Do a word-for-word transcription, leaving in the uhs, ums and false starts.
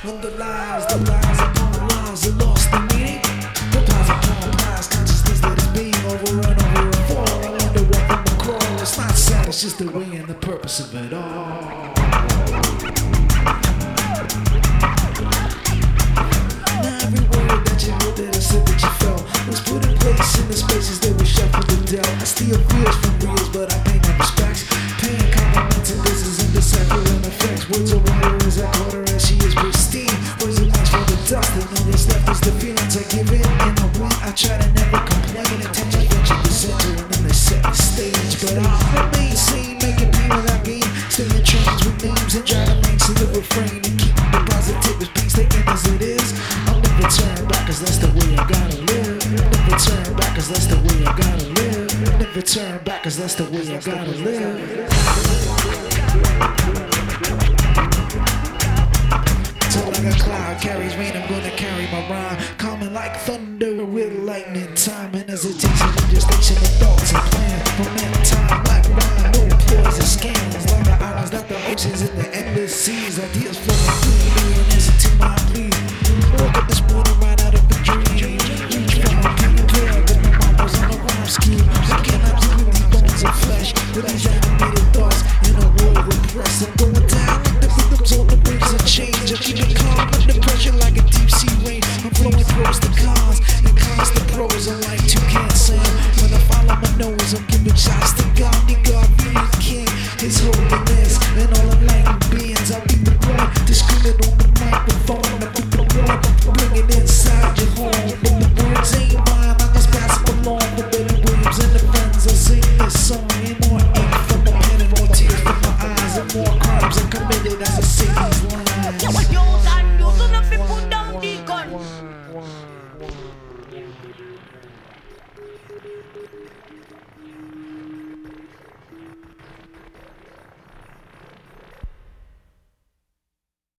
And the lies, the lies upon lies are lost in meaning. The pies upon pies, consciousness that is being over and over and fall. I wonder what from the crawl. It's not sad, it's just the way and the purpose of it all. Now every word that you heard that I said that you felt was put in place in the spaces that were shuffled and dealt. I steal fears from reals, but I pay no respects. Paying compliments and this is indecipherable effects. Words of water as I caught her and she is pristine. Words of nice for the dust and all that's left is the feelings I give in and I win. I try to never complain. Attention venture the center and then they set the stage. But I remain sane, making pain without gain. Staying trains with names and try to make to the refrain and keep the positive as painstaking as it is. I'll never turn back cause that's the way I gotta live. Never turn back cause that's the way I gotta live. Never turn back cause that's the way I gotta live. Tall like a cloud carries rain, I'm gonna carry my rhyme. Calming like thunder with lightning. Time and hesitation and gestation of thoughts and plans. Moment time like mine, no ploys and scams. Like the islands, not the oceans and the endless seas. Ideas flowing through me and listen to my plea. Woke up this morning right out of